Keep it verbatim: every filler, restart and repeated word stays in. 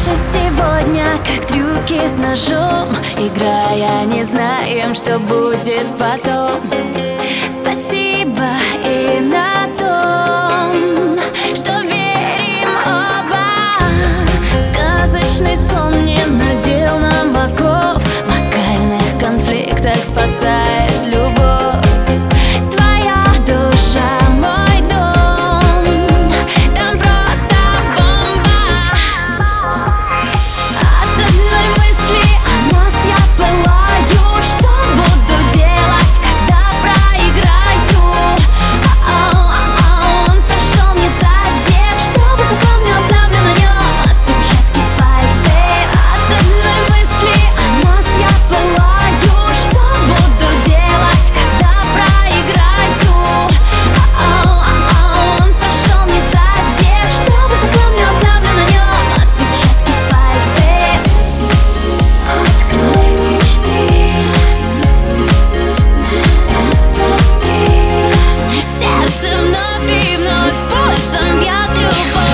Дальше сегодня, как трюки с ножом, играя, не знаем, что будет потом. Спасибо и на том, что верим оба. Сказочный сон не надел нам оков, в локальных конфликтах спасает любовь. Твоя душа, мой дом, там просто бомба. От одной мысли о нас я пылаю. Что буду делать, когда проиграю? О-о-о, он прошел не задев, чтобы запомнил, оставлю на нем отпечатки пальцев. От одной мысли о нас я пылаю. Что буду делать, когда проиграю? О-о-о, он прошел не задев, чтобы запомнил, оставлю на нем отпечатки пальцев. Открой мечты на раз, два, три. В сердце вновь и вновь пульсом бьет любовь.